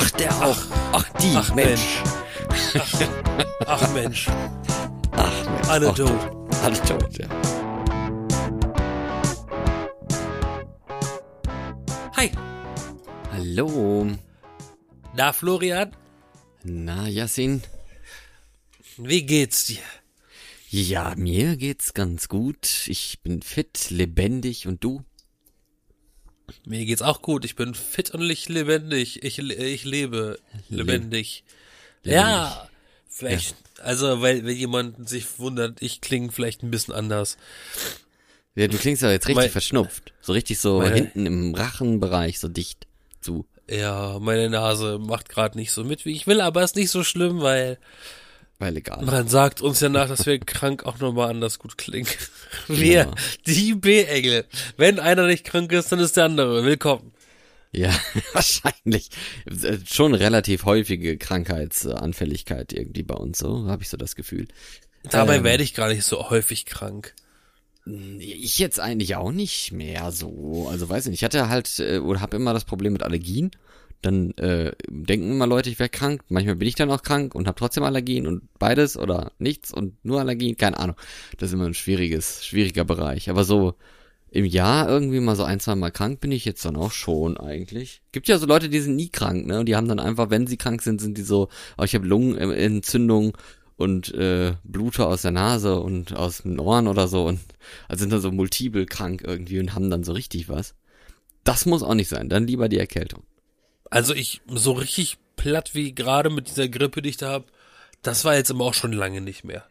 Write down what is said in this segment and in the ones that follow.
Ach, der auch. Ach, die, Ach Mensch. Ach Mensch. Ach, Mensch. Alle Ach, tot. Alle tot, ja. Hi. Hallo. Na, Florian, Na, Yassin? wie geht's dir? Ja, mir geht's ganz gut. Ich bin fit, lebendig und du? Mir geht's auch gut. Ich bin fit und lebendig. Ich lebe lebendig. Ja, vielleicht, also, weil, wenn jemand sich wundert, ich klinge vielleicht ein bisschen anders. Ja, du klingst aber jetzt richtig Mein- verschnupft. So richtig so Meine- hinten im Rachenbereich, so dicht zu. Ja, meine Nase macht gerade nicht so mit, wie ich will, aber ist nicht so schlimm, weil Weil egal. man sagt uns ja nach, dass wir krank auch nochmal anders gut klingen. Wir, Ja. die B-Engel. Wenn einer nicht krank ist, dann ist der andere. Willkommen. Ja, wahrscheinlich. Schon relativ häufige Krankheitsanfälligkeit irgendwie bei uns, so habe ich so das Gefühl. Dabei werde ich gar nicht so häufig krank. Ich jetzt eigentlich auch nicht mehr so. Also weiß ich nicht, ich hatte halt oder habe immer das Problem mit Allergien. Dann denken immer Leute, ich wäre krank. Manchmal bin ich dann auch krank und habe trotzdem Allergien und beides oder nichts und nur Allergien, keine Ahnung. Das ist immer ein schwieriger Bereich. Aber so im Jahr irgendwie mal so 1-2 Mal krank bin ich jetzt dann auch schon eigentlich. Gibt ja so Leute, die sind nie krank, ne? Und die haben dann einfach, wenn sie krank sind, sind die so, oh, ich habe Lungenentzündung und Blute aus der Nase und aus den Ohren oder so und also sind dann so multiple krank irgendwie und haben dann so richtig was. Das muss auch nicht sein, dann lieber die Erkältung. Also ich, so richtig platt wie gerade mit dieser Grippe, die ich da hab, das war jetzt aber auch schon lange nicht mehr.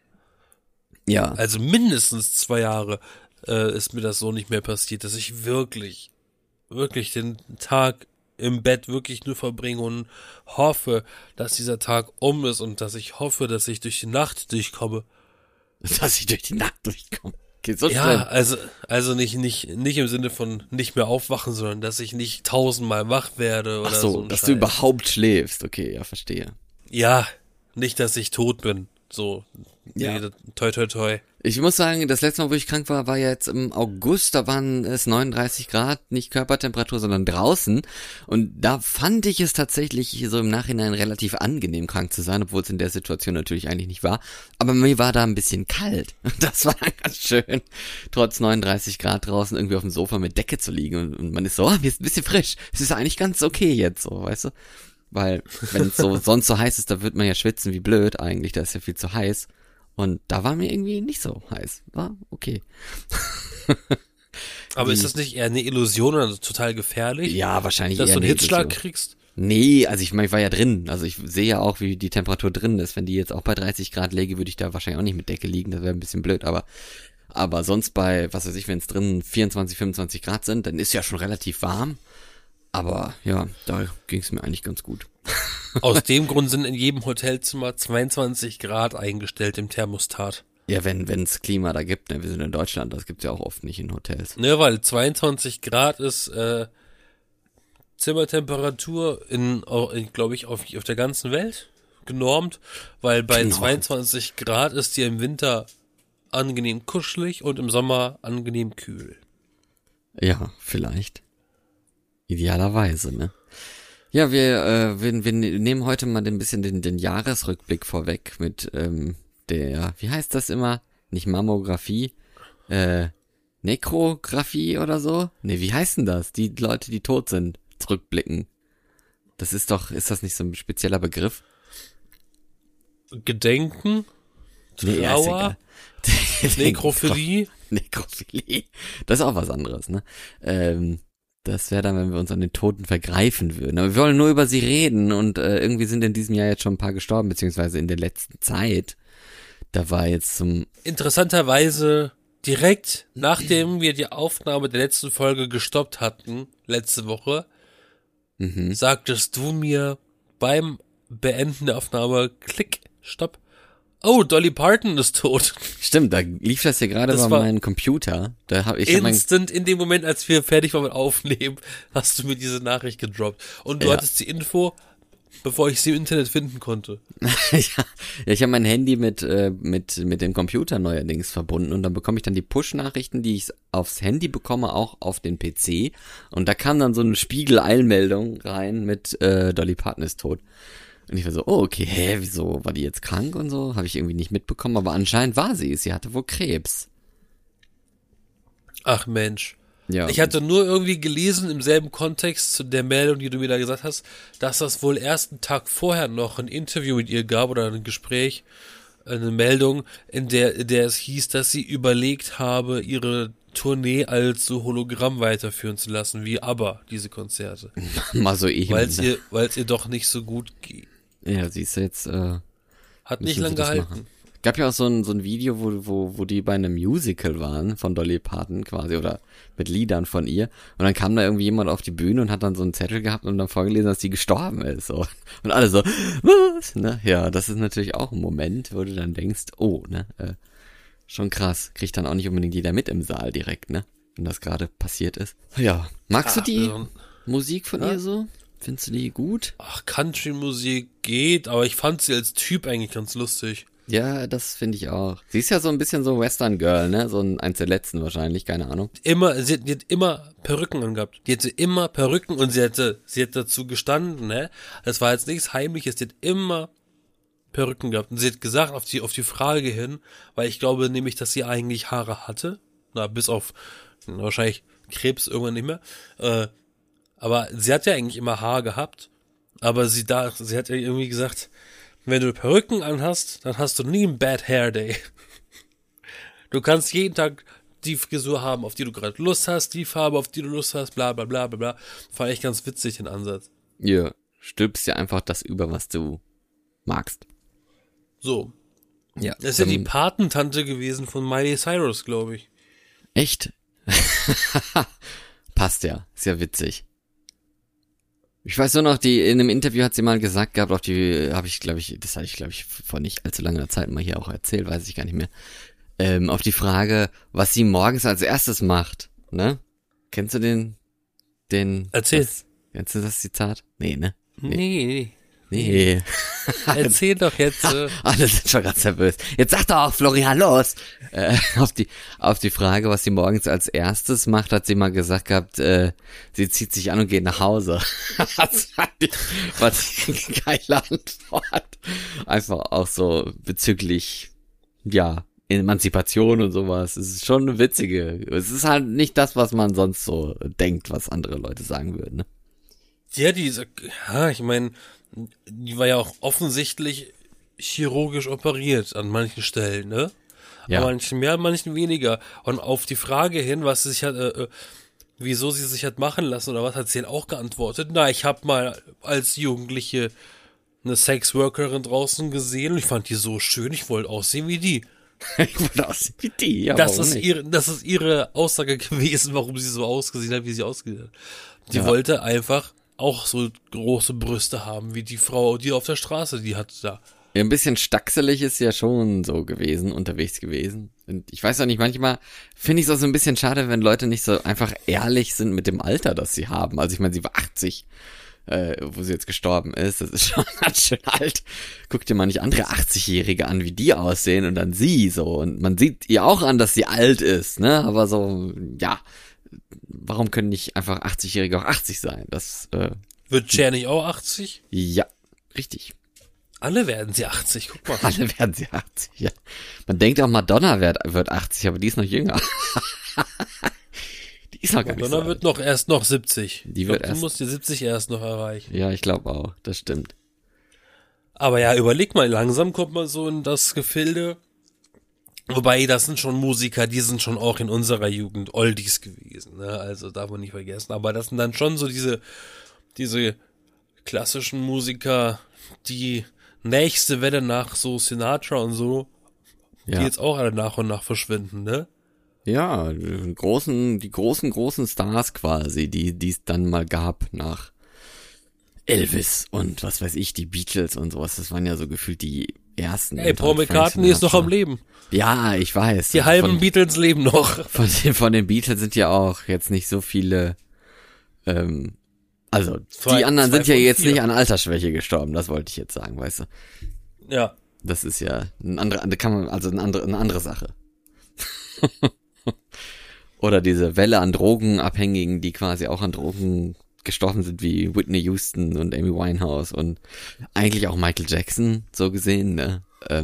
Ja, Also mindestens 2 Jahre ist mir das so nicht mehr passiert, dass ich wirklich den Tag im Bett wirklich nur verbringe und hoffe, dass dieser Tag um ist und dass ich hoffe, dass ich durch die Nacht durchkomme. dass ich durch die Nacht durchkomme. Geht so Ja, schlimm. also nicht im Sinne von nicht mehr aufwachen, sondern dass ich nicht 1000-mal wach werde oder Ach so, ein dass Scheiß. du überhaupt schläfst. Okay, ja, verstehe. Ja, nicht, dass ich tot bin. So, Ja. nee, toi toi toi. Ich muss sagen, das letzte Mal, wo ich krank war, war ja jetzt im August, da waren es 39 Grad, nicht Körpertemperatur, sondern draußen. Und da fand ich es tatsächlich so im Nachhinein relativ angenehm, krank zu sein, obwohl es in der Situation natürlich eigentlich nicht war. Aber mir war da ein bisschen kalt. Das war dann ganz schön, trotz 39 Grad draußen irgendwie auf dem Sofa mit Decke zu liegen. Und man ist so, mir ist ein bisschen frisch. Es ist eigentlich ganz okay jetzt so, weißt du? Weil, wenn es so sonst so heiß ist, da wird man ja schwitzen wie blöd eigentlich, da ist ja viel zu heiß. Und da war mir irgendwie nicht so heiß. War okay. Aber ist das nicht eher eine Illusion oder total gefährlich? Ja, wahrscheinlich Dass eher du einen eine Hitzschlag Illusion. kriegst? Nee, also ich meine, ich war ja drin. Also ich sehe ja auch, wie die Temperatur drin ist. Wenn die jetzt auch bei 30 Grad läge, würde ich da wahrscheinlich auch nicht mit Decke liegen. Das wäre ein bisschen blöd. Aber sonst bei, was weiß ich, wenn es drin 24, 25 Grad sind, dann ist ja schon relativ warm. Aber ja, da ging es mir eigentlich ganz gut. Aus dem Grund sind in jedem Hotelzimmer 22 Grad eingestellt im Thermostat. Ja, wenn's Klima da gibt, ne, wir sind in Deutschland, das gibt's ja auch oft nicht in Hotels. Ne, weil 22 Grad ist Zimmertemperatur glaube ich, auf der ganzen Welt genormt, weil bei Genau. 22 Grad ist dir im Winter angenehm kuschelig und im Sommer angenehm kühl. Ja, vielleicht. Idealerweise, ne? Ja, wir nehmen heute mal ein bisschen den Jahresrückblick vorweg mit wie heißt das immer? Nicht Mammographie, Nekrographie oder so? Ne, wie heißt denn das? Die Leute, die tot sind, zurückblicken. Ist das nicht so ein spezieller Begriff? Gedenken, Nee, ja, ist Trauer, egal. Nekrophilie. Nekrophilie. Das ist auch was anderes, ne? Das wäre dann, wenn wir uns an den Toten vergreifen würden. Aber wir wollen nur über sie reden und irgendwie sind in diesem Jahr jetzt schon ein paar gestorben, beziehungsweise in der letzten Zeit. Da war jetzt Interessanterweise direkt nachdem wir die Aufnahme der letzten Folge gestoppt hatten, letzte Woche, sagtest du mir beim Beenden der Aufnahme, klick, stopp. Oh, Dolly Parton ist tot. Stimmt, da lief das hier gerade Das bei war meinem Computer. Da hab ich hab Instant in dem Moment, als wir fertig waren mit Aufnehmen, hast du mir diese Nachricht gedroppt. Und du Ja. hattest die Info, bevor ich sie im Internet finden konnte. Ja, ich habe mein Handy mit dem Computer neuerdings verbunden und dann bekomme ich dann die Push-Nachrichten, die ich aufs Handy bekomme, auch auf den PC. Und da kam dann so eine Spiegel-Eilmeldung rein mit Dolly Parton ist tot. Und ich war so, oh, okay, wieso war die jetzt krank und so? Habe ich irgendwie nicht mitbekommen, aber anscheinend war sie. Sie hatte wohl Krebs. Ach Mensch. Ja. Ich hatte nur irgendwie gelesen im selben Kontext zu der Meldung, die du mir da gesagt hast, dass das wohl erst einen Tag vorher noch ein Interview mit ihr gab oder ein Gespräch, eine Meldung, in der es hieß, dass sie überlegt habe, ihre Tournee als so Hologramm weiterführen zu lassen, wie ABBA, diese Konzerte. Mal so eben. Weil es ihr doch nicht so gut geht. Ja, siehst du jetzt. Hat nicht lang gehalten. Gab ja auch so ein Video, wo die bei einem Musical waren von Dolly Parton quasi oder mit Liedern von ihr und dann kam da irgendwie jemand auf die Bühne und hat dann so einen Zettel gehabt und dann vorgelesen, dass sie gestorben ist so. Und alle so, was? Ne? Ja, das ist natürlich auch ein Moment, wo du dann denkst, oh, ne, schon krass, kriegt dann auch nicht unbedingt jeder mit im Saal direkt, ne, wenn das gerade passiert ist. Ja, magst du die Musik von ihr so? Findest du die gut? Ach, Country-Musik geht, aber ich fand sie als Typ eigentlich ganz lustig. Ja, das finde ich auch. Sie ist ja so ein bisschen so Western Girl, ne? So eins der letzten wahrscheinlich, keine Ahnung. Die hat immer Perücken angehabt. Die hatte immer Perücken und sie hat dazu gestanden, ne? Das war jetzt nichts Heimliches, die hat immer Perücken gehabt. Und sie hat gesagt, auf die Frage hin, weil ich glaube nämlich, dass sie eigentlich Haare hatte. Na, bis auf wahrscheinlich Krebs irgendwann nicht mehr. Aber sie hat ja eigentlich immer Haare gehabt. Aber sie hat ja irgendwie gesagt, wenn du Perücken anhast, dann hast du nie einen Bad Hair Day. Du kannst jeden Tag die Frisur haben, auf die du gerade Lust hast, die Farbe, auf die du Lust hast, bla bla bla bla bla. Fand ich ganz witzig, den Ansatz. Ja, stülpst dir einfach das über, was du magst. So. Ja. Das ist ja die Patentante gewesen von Miley Cyrus, glaube ich. Echt? Passt ja, ist ja witzig. Ich weiß nur noch, in einem Interview hat sie mal gesagt gehabt, das hatte ich, glaube ich, vor nicht allzu langer Zeit mal hier auch erzählt, weiß ich gar nicht mehr, auf die Frage, was sie morgens als erstes macht, ne? Kennst du den? Erzähl. Kennst du das Zitat? Nee, ne? Nee. Erzähl doch jetzt. Alle sind schon ganz nervös. Jetzt sag doch auch, Florian, los! Auf die Frage, was sie morgens als erstes macht, hat sie mal gesagt gehabt, sie zieht sich an und geht nach Hause. Das fand ich eine geile Antwort. Einfach auch so bezüglich, ja, Emanzipation und sowas. Es ist schon eine witzige. Es ist halt nicht das, was man sonst so denkt, was andere Leute sagen würden, ne? Ja, ich meine, die war ja auch offensichtlich chirurgisch operiert an manchen Stellen, ne? Ja. An manchen mehr, an manchen weniger. Und auf die Frage hin, was sie sich hat, wieso sie sich hat machen lassen oder was, hat sie dann auch geantwortet. Na, ich habe mal als Jugendliche eine Sexworkerin draußen gesehen und ich fand die so schön, ich wollte aussehen wie die. Ich wollte aussehen wie die, ja. Das ist ihre Aussage gewesen, warum sie so ausgesehen hat, wie sie ausgesehen hat. Die Ja. wollte einfach auch so große Brüste haben, wie die Frau, die auf der Straße, die hat da. Ja, ein bisschen stackselig ist ja schon so gewesen, unterwegs gewesen. Und ich weiß auch nicht, manchmal finde ich es auch so ein bisschen schade, wenn Leute nicht so einfach ehrlich sind mit dem Alter, das sie haben. Also ich meine, sie war 80, wo sie jetzt gestorben ist. Das ist schon ganz schön alt. Guck dir mal nicht andere 80-Jährige an, wie die aussehen und dann sie so. Und man sieht ihr auch an, dass sie alt ist, ne? Aber so, ja, warum können nicht einfach 80-Jährige auch 80 sein? Das Wird Cher nicht auch 80? Ja, richtig. Alle werden sie 80, guck mal. Alle werden sie 80, ja. Man denkt auch, Madonna wird 80, aber die ist noch jünger. Die ist noch gar nicht so Madonna alt. wird erst noch 70. Die muss die 70 erst noch erreichen. Ja, ich glaube auch, das stimmt. Aber ja, überleg mal, langsam kommt man so in das Gefilde. Wobei, das sind schon Musiker, die sind schon auch in unserer Jugend Oldies gewesen, ne? Also darf man nicht vergessen. Aber das sind dann schon so diese klassischen Musiker, die nächste Welle nach so Sinatra und so, Ja. die jetzt auch alle nach und nach verschwinden, ne? Ja, die großen Stars quasi, die es dann mal gab nach Elvis und was weiß ich, die Beatles und sowas. Das waren ja so gefühlt die ersten. Ey, Und Paul halt Frank McCartney ist noch Sinatra. am Leben. Ja, ich weiß. Die halben Beatles leben noch. Von den Beatles sind ja auch jetzt nicht so viele Also, Zwei- die anderen zwei sind ja von jetzt 4. nicht an Altersschwäche gestorben, das wollte ich jetzt sagen, weißt du. Ja. Das ist ja eine andere Sache. Oder diese Welle an Drogenabhängigen, die quasi auch an Drogen gestorben sind, wie Whitney Houston und Amy Winehouse und eigentlich auch Michael Jackson, so gesehen, ne?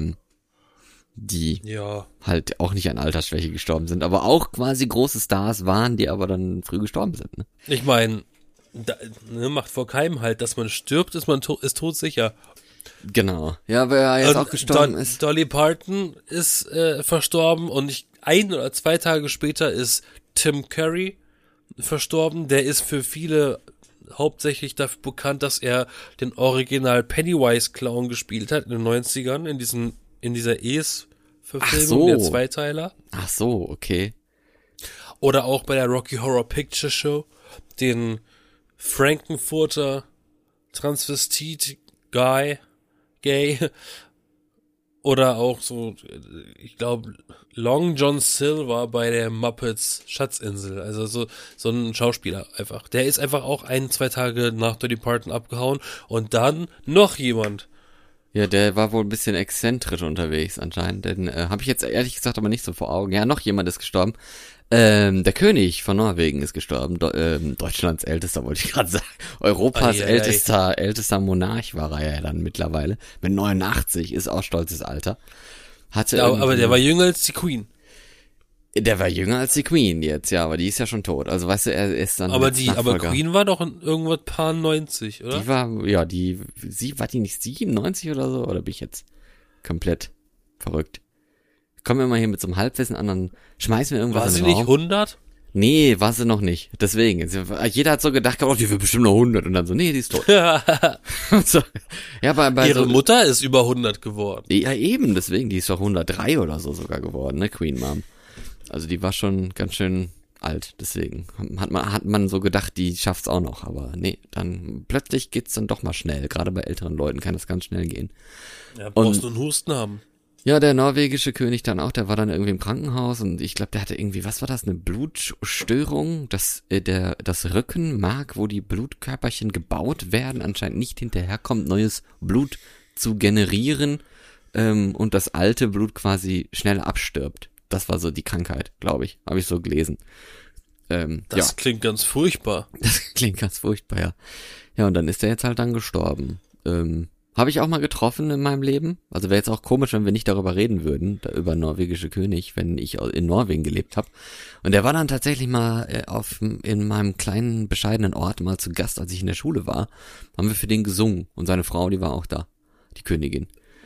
Die Ja. halt auch nicht an Altersschwäche gestorben sind, aber auch quasi große Stars waren, die aber dann früh gestorben sind, ne? Ich meine, macht vor keinem halt, dass man stirbt, ist man ist todsicher. Genau. Ja, wer jetzt auch gestorben ist. Dolly Parton ist verstorben und 1 oder 2 Tage später ist Tim Curry verstorben. Der ist für viele hauptsächlich dafür bekannt, dass er den Original Pennywise-Clown gespielt hat in den 90ern, in dieser Es-Verfilmung, der Zweiteiler. Ach so, okay. Oder auch bei der Rocky Horror Picture Show, den Frankenfurter Transvestit Gay. Oder auch so, ich glaube, Long John Silver bei der Muppets Schatzinsel. Also so ein Schauspieler einfach. Der ist einfach auch 1, 2 Tage nach Dolly Parton abgehauen. Und dann noch jemand. Ja, der war wohl ein bisschen exzentrisch unterwegs anscheinend, denn habe ich jetzt ehrlich gesagt aber nicht so vor Augen. Ja, noch jemand ist gestorben. Der König von Norwegen ist gestorben. Deutschlands ältester, wollte ich gerade sagen. Europas ältester Monarch war er ja dann mittlerweile. Mit 89, ist auch stolzes Alter. Aber der war jünger als die Queen. Der war jünger als die Queen jetzt, ja, aber die ist ja schon tot. Also weißt du, er ist dann aber Queen war doch irgendwas paar 90, oder? Die war, ja, war die nicht 97 oder so? Oder bin ich jetzt komplett verrückt? Kommen wir mal hier mit so einem Halbwissen an, dann schmeißen wir irgendwas in den Raum. War sie nicht 100? Nee, war sie noch nicht. Deswegen. Jeder hat so gedacht, oh, die wird bestimmt noch 100. Und dann so, nee, die ist tot. So. Ja, bei Ihre Mutter ist über 100 geworden. Ja, eben, deswegen. Die ist doch 103 oder so sogar geworden, ne, Queen Mom. Also die war schon ganz schön alt. Deswegen hat man so gedacht, die schafft's auch noch. Aber nee, dann plötzlich geht's dann doch mal schnell. Gerade bei älteren Leuten kann das ganz schnell gehen. Ja, brauchst du einen Husten haben. Ja, der norwegische König dann auch, der war dann irgendwie im Krankenhaus und ich glaube, der hatte irgendwie, was war das, eine Blutstörung, das Rückenmark, wo die Blutkörperchen gebaut werden, anscheinend nicht hinterherkommt, neues Blut zu generieren und das alte Blut quasi schnell abstirbt. Das war so die Krankheit, glaube ich, habe ich so gelesen. Das klingt ganz furchtbar. Das klingt ganz furchtbar, ja. Ja, und dann ist er jetzt halt dann gestorben. Habe ich auch mal getroffen in meinem Leben. Also wäre jetzt auch komisch, wenn wir nicht darüber reden würden, über norwegische König, wenn ich in Norwegen gelebt habe. Und der war dann tatsächlich mal in meinem kleinen, bescheidenen Ort mal zu Gast, als ich in der Schule war. Haben wir für den gesungen. Und seine Frau, die war auch da. Die Königin.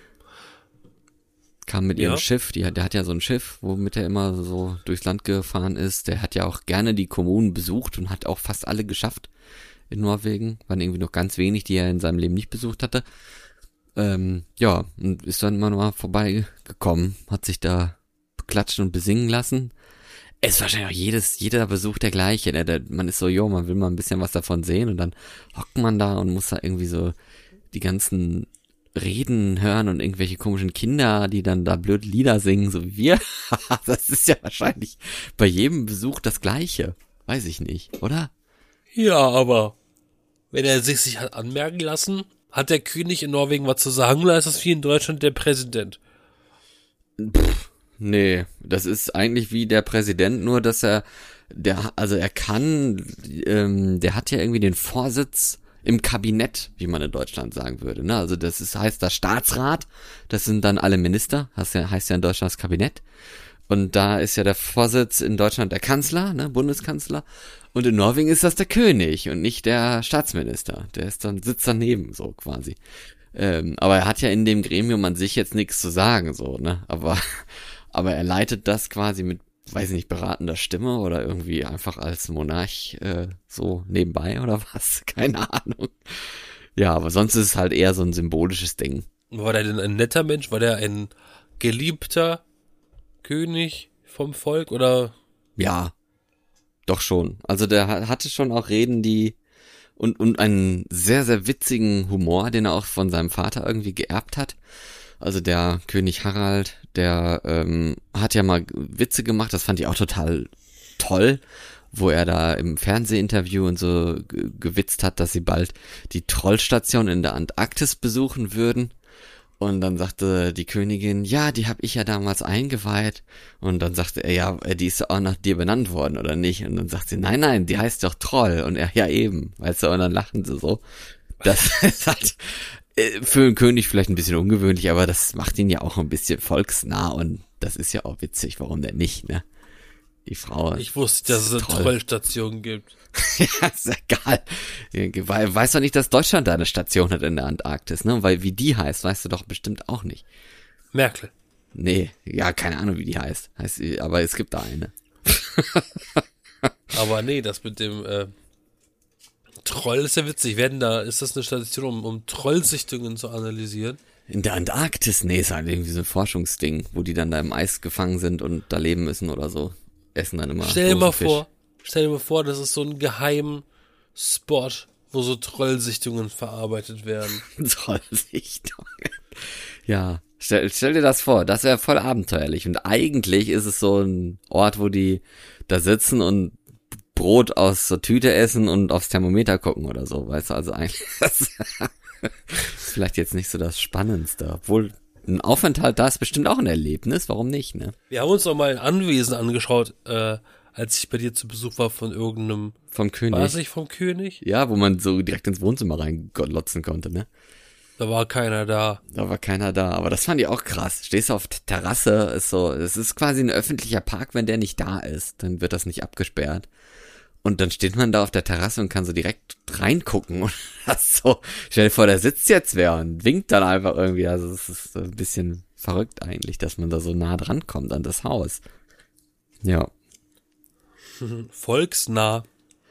Kam mit ihrem Schiff. Der hat ja so ein Schiff, womit er immer so durchs Land gefahren ist. Der hat ja auch gerne die Kommunen besucht und hat auch fast alle geschafft. In Norwegen, waren irgendwie noch ganz wenig, die er in seinem Leben nicht besucht hatte. Ja, und ist dann immer mal vorbeigekommen, hat sich da beklatschen und besingen lassen. Es ist wahrscheinlich auch jeder Besuch der gleiche, ne? Man ist so, man will mal ein bisschen was davon sehen und dann hockt man da und muss da irgendwie so die ganzen Reden hören und irgendwelche komischen Kinder, die dann da blöd Lieder singen, so wie wir. Das ist ja wahrscheinlich bei jedem Besuch das Gleiche. Weiß ich nicht, oder? Ja, aber wenn er sich hat anmerken lassen, hat der König in Norwegen was zu sagen, oder ist das wie in Deutschland der Präsident? Nee, das ist eigentlich wie der Präsident, nur dass der hat ja irgendwie den Vorsitz im Kabinett, wie man in Deutschland sagen würde, ne? Also heißt das Staatsrat, das sind dann alle Minister, heißt ja in Deutschland das Kabinett. Und da ist ja der Vorsitz in Deutschland der Kanzler, ne, Bundeskanzler. Und in Norwegen ist das der König und nicht der Staatsminister. Der sitzt daneben, so quasi. Aber er hat ja in dem Gremium an sich jetzt nichts zu sagen, so, ne. Aber er leitet das quasi mit, weiß ich nicht, beratender Stimme oder irgendwie einfach als Monarch so nebenbei oder was? Keine Ahnung. Ja, aber sonst ist es halt eher so ein symbolisches Ding. War der denn ein netter Mensch? War der ein geliebter König vom Volk oder? Ja, doch schon. Also der hatte schon auch Reden, die und einen sehr, sehr witzigen Humor, den er auch von seinem Vater irgendwie geerbt hat. Also der König Harald, der hat ja mal Witze gemacht, das fand ich auch total toll, wo er da im Fernsehinterview und so gewitzt hat, dass sie bald die Trollstation in der Antarktis besuchen würden. Und dann sagte die Königin, ja, die habe ich ja damals eingeweiht. Und dann sagte er, ja, die ist auch nach dir benannt worden, oder nicht? Und dann sagt sie, nein, die heißt doch Troll. Und er, ja eben, weißt du, und dann lachen sie so. Das ist halt für einen König vielleicht ein bisschen ungewöhnlich, aber das macht ihn ja auch ein bisschen volksnah und das ist ja auch witzig, warum denn nicht, ne? Die Frau. Ich wusste, dass es eine Trollstation gibt. Ja, ist egal. Weißt du nicht, dass Deutschland da eine Station hat in der Antarktis, ne? Weil wie die heißt, weißt du doch bestimmt auch nicht. Merkel. Nee, ja, keine Ahnung, wie die heißt. Aber es gibt da eine. Aber nee, das mit dem Troll ist ja witzig. Ist das eine Station, um Trollsichtungen zu analysieren? In der Antarktis? Nee, ist halt irgendwie so ein Forschungsding, wo die dann da im Eis gefangen sind und da leben müssen oder so. Essen dann immer. Stell dir mal vor, das ist so ein geheimen Spot, wo so Trollsichtungen verarbeitet werden. Trollsichtungen. Ja, stell dir das vor, das wäre voll abenteuerlich. Und eigentlich ist es so ein Ort, wo die da sitzen und Brot aus der Tüte essen und aufs Thermometer gucken oder so, weißt du, also eigentlich ist vielleicht jetzt nicht so das Spannendste, obwohl ein Aufenthalt da ist bestimmt auch ein Erlebnis, warum nicht, ne? Wir haben uns noch mal ein Anwesen angeschaut, als ich bei dir zu Besuch war vom König. War es nicht vom König? Ja, wo man so direkt ins Wohnzimmer reinglotzen konnte, ne? Da war keiner da. Aber das fand ich auch krass. Stehst du auf der Terrasse, es ist quasi ein öffentlicher Park, wenn der nicht da ist, dann wird das nicht abgesperrt. Und dann steht man da auf der Terrasse und kann so direkt reingucken und das so, stell dir vor, da sitzt jetzt wer und winkt dann einfach irgendwie. Also es ist ein bisschen verrückt eigentlich, dass man da so nah dran kommt an das Haus. Ja. Volksnah.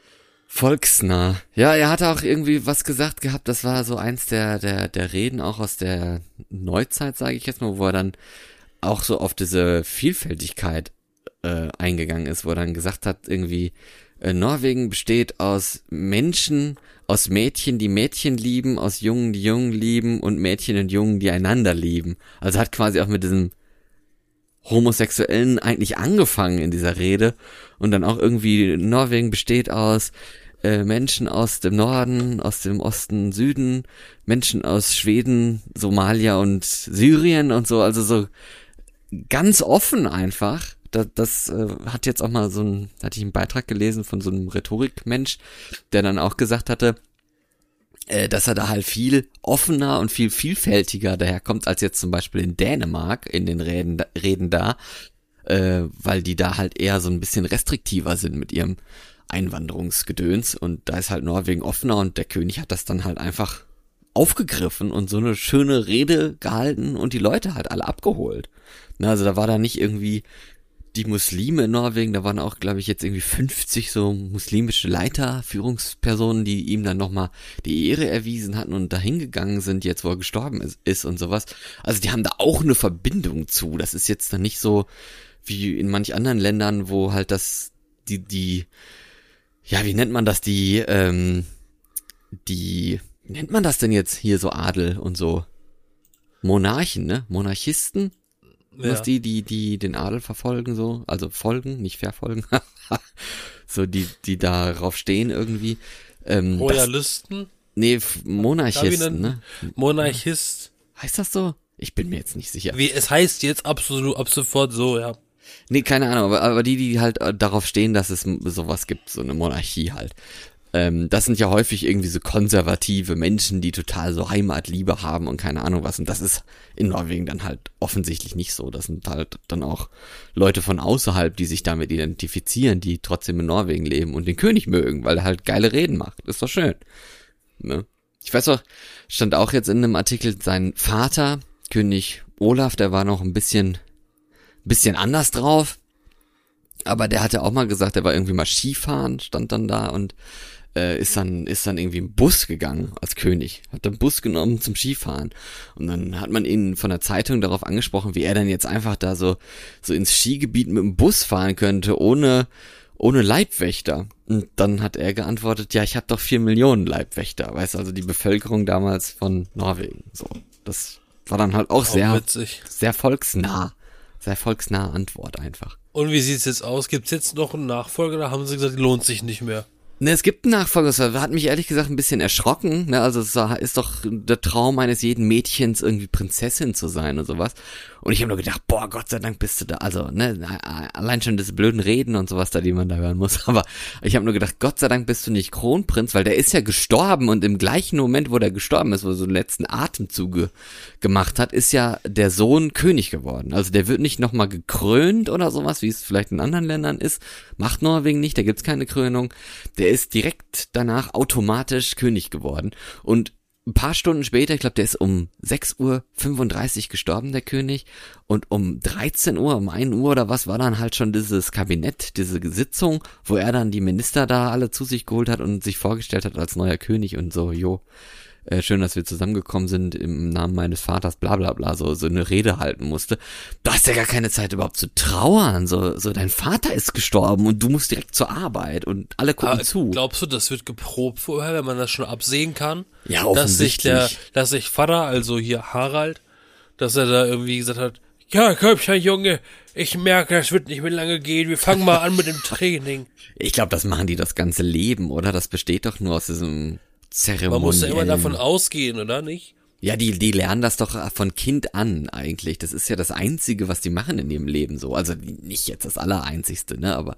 Ja, er hatte auch irgendwie was gesagt gehabt, das war so eins der Reden auch aus der Neuzeit, sage ich jetzt mal, wo er dann auch so auf diese Vielfältigkeit eingegangen ist, wo er dann gesagt hat, irgendwie, Norwegen besteht aus Menschen, aus Mädchen, die Mädchen lieben, aus Jungen, die Jungen lieben und Mädchen und Jungen, die einander lieben. Also hat quasi auch mit diesem Homosexuellen eigentlich angefangen in dieser Rede und dann auch irgendwie Norwegen besteht aus Menschen aus dem Norden, aus dem Osten, Süden, Menschen aus Schweden, Somalia und Syrien und so, also so ganz offen einfach. Das hat jetzt auch mal hatte ich einen Beitrag gelesen von so einem Rhetorikmensch, der dann auch gesagt hatte, dass er da halt viel offener und viel vielfältiger daherkommt, als jetzt zum Beispiel in Dänemark in den Reden da, weil die da halt eher so ein bisschen restriktiver sind mit ihrem Einwanderungsgedöns und da ist halt Norwegen offener und der König hat das dann halt einfach aufgegriffen und so eine schöne Rede gehalten und die Leute halt alle abgeholt. Na, also da war da nicht irgendwie die Muslime in Norwegen, da waren auch, glaube ich, jetzt irgendwie 50 so muslimische Leiter, Führungspersonen, die ihm dann nochmal die Ehre erwiesen hatten und dahin gegangen sind, jetzt wo er gestorben ist und sowas. Also die haben da auch eine Verbindung zu. Das ist jetzt dann nicht so wie in manch anderen Ländern, wo halt ja, wie nennt man das, wie nennt man das denn jetzt hier so Adel und so? Monarchen, ne? Monarchisten? Ja. Was die den Adel verfolgen, so, also folgen, nicht verfolgen, so die darauf stehen irgendwie. Royalisten? Monarchisten, ne? Monarchist. Heißt das so? Ich bin mir jetzt nicht sicher. Es heißt jetzt ab sofort so, ja. Nee, keine Ahnung, aber die halt darauf stehen, dass es sowas gibt, so eine Monarchie halt. Das sind ja häufig irgendwie so konservative Menschen, die total so Heimatliebe haben und keine Ahnung was. Und das ist in Norwegen dann halt offensichtlich nicht so. Das sind halt dann auch Leute von außerhalb, die sich damit identifizieren, die trotzdem in Norwegen leben und den König mögen, weil er halt geile Reden macht. Ist doch schön. Ne? Ich weiß auch, stand auch jetzt in einem Artikel, sein Vater, König Olaf, der war noch ein bisschen anders drauf. Aber der hatte auch mal gesagt, er war irgendwie mal Skifahren, stand dann da und ist dann irgendwie im Bus gegangen als König, hat den Bus genommen zum Skifahren und dann hat man ihn von der Zeitung darauf angesprochen, wie er dann jetzt einfach da so ins Skigebiet mit dem Bus fahren könnte, ohne Leibwächter. Und dann hat er geantwortet, ja, ich habe doch 4 Millionen Leibwächter, weißt du, also die Bevölkerung damals von Norwegen, so. Das war dann halt auch sehr volksnah Antwort einfach. Und wie sieht's jetzt aus? Gibt's jetzt noch einen Nachfolger oder haben sie gesagt, lohnt sich nicht mehr? Ne, es gibt einen Nachfolger, das hat mich ehrlich gesagt ein bisschen erschrocken, ne, also es ist doch der Traum eines jeden Mädchens, irgendwie Prinzessin zu sein und sowas. Und ich habe nur gedacht, boah, Gott sei Dank bist du da, also, ne, allein schon diese blöden Reden und sowas da, die man da hören muss, aber ich habe nur gedacht, Gott sei Dank bist du nicht Kronprinz, weil der ist ja gestorben und im gleichen Moment, wo der gestorben ist, wo er so den letzten Atemzüge gemacht hat, ist ja der Sohn König geworden. Also der wird nicht nochmal gekrönt oder sowas, wie es vielleicht in anderen Ländern ist, macht Norwegen nicht, da gibt's keine Krönung. Der ist direkt danach automatisch König geworden. Und ein paar Stunden später, ich glaube, der ist um 6:35 Uhr gestorben, der König. Und um 13 Uhr, um 1 Uhr oder was, war dann halt schon dieses Kabinett, diese Sitzung, wo er dann die Minister da alle zu sich geholt hat und sich vorgestellt hat als neuer König und so, schön, dass wir zusammengekommen sind im Namen meines Vaters, bla bla bla, so eine Rede halten musste. Du hast ja gar keine Zeit überhaupt zu trauern, so dein Vater ist gestorben und du musst direkt zur Arbeit und alle gucken zu. Glaubst du, das wird geprobt vorher, wenn man das schon absehen kann? Ja, offensichtlich. Dass sich Vater, also hier Harald, dass er da irgendwie gesagt hat, ja, komm schon, Junge, ich merke, das wird nicht mehr lange gehen, wir fangen mal an mit dem Training. Ich glaube, das machen die das ganze Leben, oder? Das besteht doch nur aus diesem Zeremoniellen. Man muss ja immer davon ausgehen, oder nicht? Ja, die lernen das doch von Kind an eigentlich. Das ist ja das Einzige, was die machen in ihrem Leben so. Also nicht jetzt das Allereinzigste, ne? Aber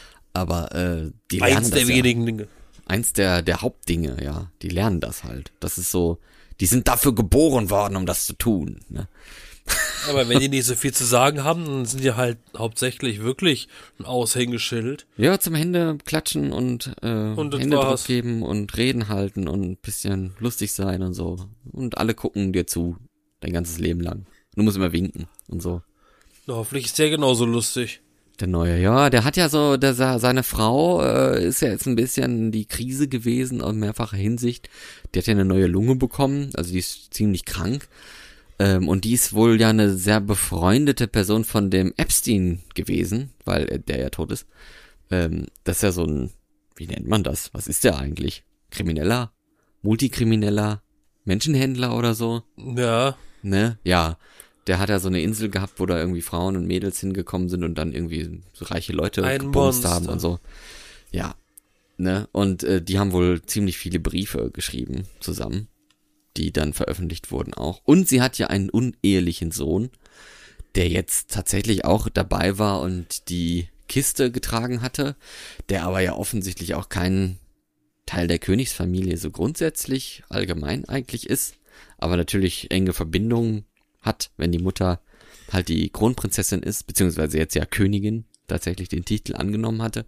die lernen eins der wenigen Dinge. Eins der Hauptdinge, ja. Die lernen das halt. Das ist so, die sind dafür geboren worden, um das zu tun, ne? Aber wenn die nicht so viel zu sagen haben, dann sind die halt hauptsächlich wirklich ein Aushängeschild. Ja, zum Hände klatschen und Hände drauf geben und Reden halten und ein bisschen lustig sein und so. Und alle gucken dir zu, dein ganzes Leben lang. Du musst immer winken und so. Na, hoffentlich ist der genauso lustig. Der Neue, ja, der hat ja so, seine Frau ist ja jetzt ein bisschen die Krise gewesen, in mehrfacher Hinsicht. Die hat ja eine neue Lunge bekommen, also die ist ziemlich krank. Und die ist wohl ja eine sehr befreundete Person von dem Epstein gewesen, weil der ja tot ist. Das ist ja so ein, wie nennt man das? Was ist der eigentlich? Krimineller? Multikrimineller? Menschenhändler oder so? Ja. Ne? Ja. Der hat ja so eine Insel gehabt, wo da irgendwie Frauen und Mädels hingekommen sind und dann irgendwie so reiche Leute gebumst haben und so. Ja. Ne? Und die haben wohl ziemlich viele Briefe geschrieben zusammen, die dann veröffentlicht wurden auch. Und sie hat ja einen unehelichen Sohn, der jetzt tatsächlich auch dabei war und die Kiste getragen hatte, der aber ja offensichtlich auch kein Teil der Königsfamilie so grundsätzlich allgemein eigentlich ist, aber natürlich enge Verbindungen hat, wenn die Mutter halt die Kronprinzessin ist, beziehungsweise jetzt ja Königin, tatsächlich den Titel angenommen hatte.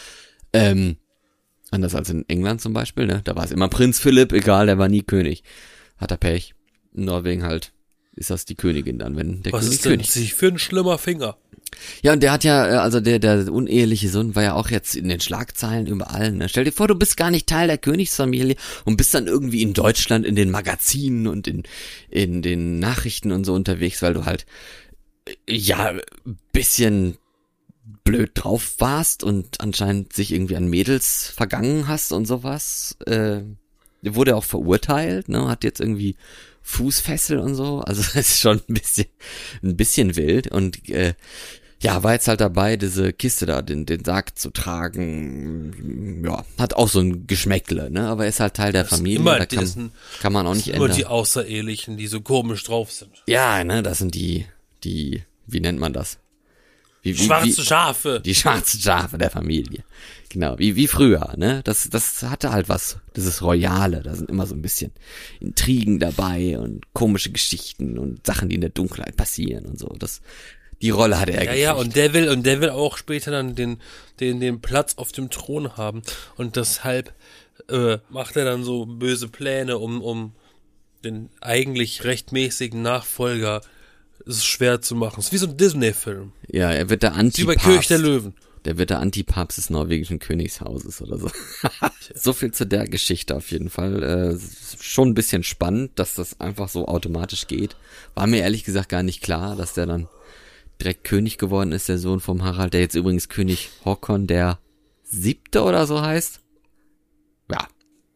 Anders als in England zum Beispiel, ne? Da war es immer Prinz Philipp, egal, der war nie König. Hat er Pech. In Norwegen halt ist das die Königin dann, wenn der König König ist. Was ist denn für ein schlimmer Finger? Ja, und der hat ja, also der uneheliche Sohn war ja auch jetzt in den Schlagzeilen überall, ne? Stell dir vor, du bist gar nicht Teil der Königsfamilie und bist dann irgendwie in Deutschland in den Magazinen und in den Nachrichten und so unterwegs, weil du halt, ja, bisschen blöd drauf warst und anscheinend sich irgendwie an Mädels vergangen hast und sowas. Wurde auch verurteilt, ne? Hat jetzt irgendwie Fußfessel und so. Also das ist schon ein bisschen wild. Und ja, war jetzt halt dabei, diese Kiste da, den Sarg zu tragen. Ja, hat auch so ein Geschmäckle, ne? Aber ist halt Teil der Familie. Da kann man auch nicht ändern. Immer die Außerehelichen, die so komisch drauf sind. Ja, ne? Das sind die, wie nennt man das? Schwarze Schafe. Die schwarzen Schafe der Familie. Genau, wie früher, ne? Das hatte halt was, dieses Royale, da sind immer so ein bisschen Intrigen dabei und komische Geschichten und Sachen, die in der Dunkelheit passieren und so. Die Rolle hatte er gekriegt. Ja, und der will auch später dann den Platz auf dem Thron haben. Und deshalb macht er dann so böse Pläne, um den eigentlich rechtmäßigen Nachfolger es schwer zu machen. Es ist wie so ein Disney-Film. Ja, er wird der Antipapst. Wie bei König der Löwen. Der wird der Antipapst des norwegischen Königshauses oder so. So viel zu der Geschichte auf jeden Fall. Schon ein bisschen spannend, dass das einfach so automatisch geht. War mir ehrlich gesagt gar nicht klar, dass der dann direkt König geworden ist, der Sohn vom Harald, der jetzt übrigens König Håkon der 7. oder so heißt. Ja.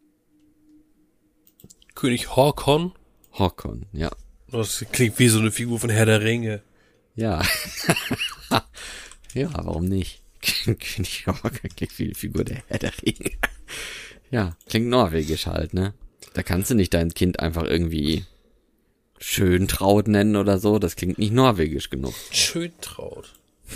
König Håkon? Håkon, ja. Das klingt wie so eine Figur von Herr der Ringe. Ja. Ja, warum nicht? König Ork klingt wie die Figur der Herr der Ringe. Ja, klingt norwegisch halt, ne? Da kannst du nicht dein Kind einfach irgendwie Schöntraut nennen oder so. Das klingt nicht norwegisch genug. Schöntraut.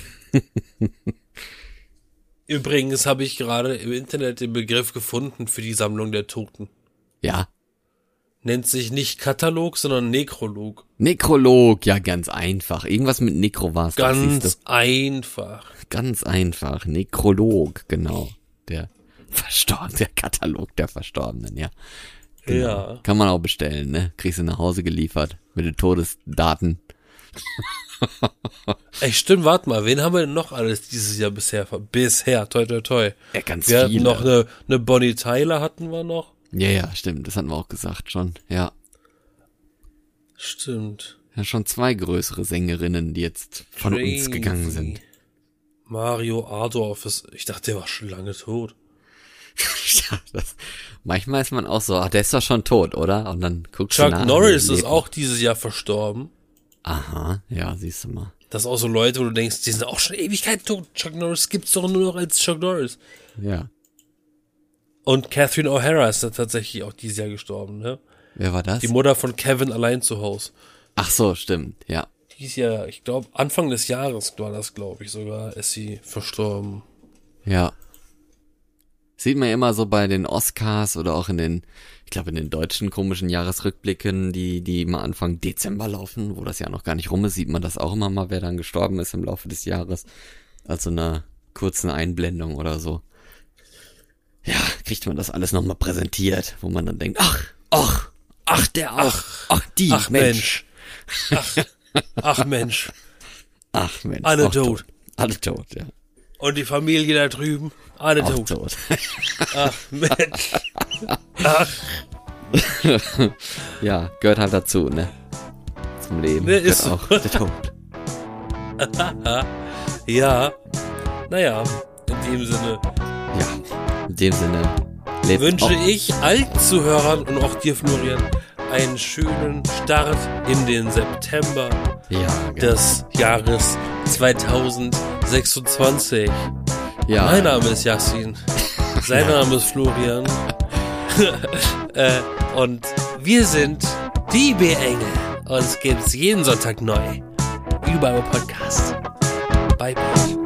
Übrigens habe ich gerade im Internet den Begriff gefunden für die Sammlung der Toten. Ja. Nennt sich nicht Katalog, sondern Nekrolog. Nekrolog, ja, ganz einfach. Irgendwas mit Nekro war es. Ganz einfach. Ganz einfach. Nekrolog, genau. Der Katalog der Verstorbenen, ja. Genau. Ja. Kann man auch bestellen, ne? Kriegst du nach Hause geliefert mit den Todesdaten. Ey, stimmt, warte mal, wen haben wir denn noch alles dieses Jahr bisher, toi, toi, toi. Ja, ganz wir viele. hatten noch eine Bonnie Tyler hatten wir noch. Ja, stimmt, das hatten wir auch gesagt schon, ja. Stimmt. Ja, schon 2 größere Sängerinnen, die jetzt von uns gegangen sind. Mario Adorf ich dachte, der war schon lange tot. Ja, manchmal ist man auch so, der ist doch schon tot, oder? Und dann guckst Chuck du nach. Norris ist auch dieses Jahr verstorben. Aha, ja, siehst du mal. Das sind auch so Leute, wo du denkst, die sind auch schon Ewigkeit tot. Chuck Norris gibt's doch nur noch als Chuck Norris. Ja. Und Catherine O'Hara ist da tatsächlich auch dieses Jahr gestorben, ne? Wer war das? Die Mutter von Kevin allein zu Hause. Ach so, stimmt, ja. Die ist ja, ich glaube, Anfang des Jahres war das, glaube ich, sogar, ist sie verstorben. Ja. Sieht man ja immer so bei den Oscars oder auch in den deutschen komischen Jahresrückblicken, die immer Anfang Dezember laufen, wo das Jahr noch gar nicht rum ist, sieht man das auch immer mal, wer dann gestorben ist im Laufe des Jahres. Also einer kurzen Einblendung oder so. Ja, kriegt man das alles nochmal präsentiert, wo man dann denkt, ach, der auch, ach, die, ach Mensch. Ach Mensch. Ach Mensch. Alle tot. Alle tot, ja. Und die Familie da drüben, alle Auch tot. tot. Ach Mensch. Ach. Ja, gehört halt dazu, ne? Zum Leben. Ne, gehört ist auch so. der Tod. Ja. Naja, in dem Sinne. Ja, in dem Sinne wünsche ich allen Zuhörern und auch dir, Florian, einen schönen Start in den September des Jahres 2026. Ja. Mein Name ist Yassin. Sein Name ist Florian. Und wir sind die B-Engel. Uns gibt's jeden Sonntag neu. Überall im Podcast. Bye, bye.